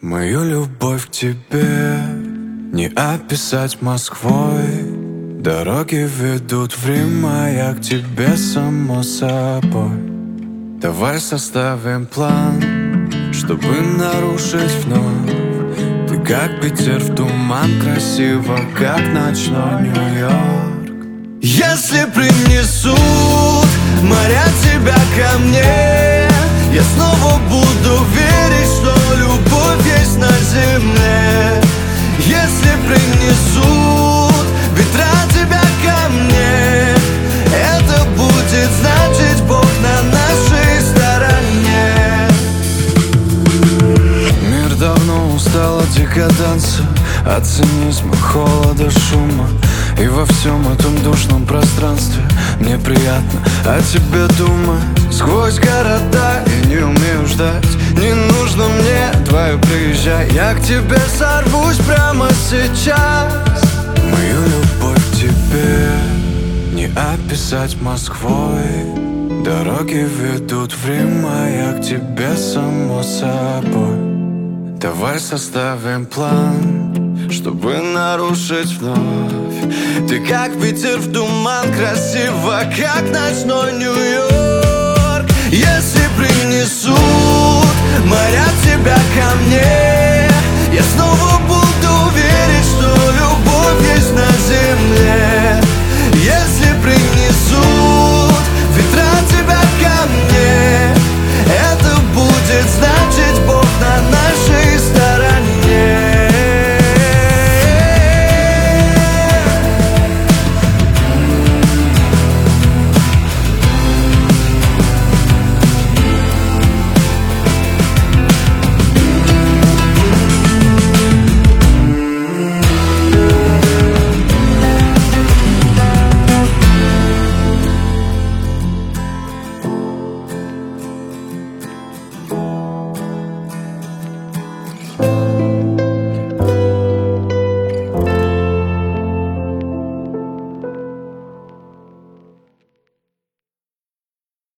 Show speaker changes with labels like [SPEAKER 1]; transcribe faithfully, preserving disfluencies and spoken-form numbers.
[SPEAKER 1] Мою любовь к тебе не описать Москвой. Дороги ведут в Рим, а я к тебе само собой. Давай составим план, чтобы нарушить вновь. Ты как Питер в туман, красиво, как ночной Нью-Йорк. Если принесут моря тебя ко мне, я снова буду верить, что любовь есть на земле. Если принесут ветра тебя ко мне, это будет значить, Бог на нашей стороне. Мир давно устал от декаданса, от цинизма, холода, шума. И во всем этом душном пространстве мне приятно о тебе думать. Сквозь города я не умею ждать. Не нужно мне твое приезжай, я к тебе сорвусь прямо сейчас. Мою любовь к тебе не описать Москвой. Дороги ведут в Рим, а я к тебе само собой. Давай составим план, чтобы нарушить вновь. Ты как Питер в туман, красиво, как ночной Нью-Йорк. Если принесут моря тебя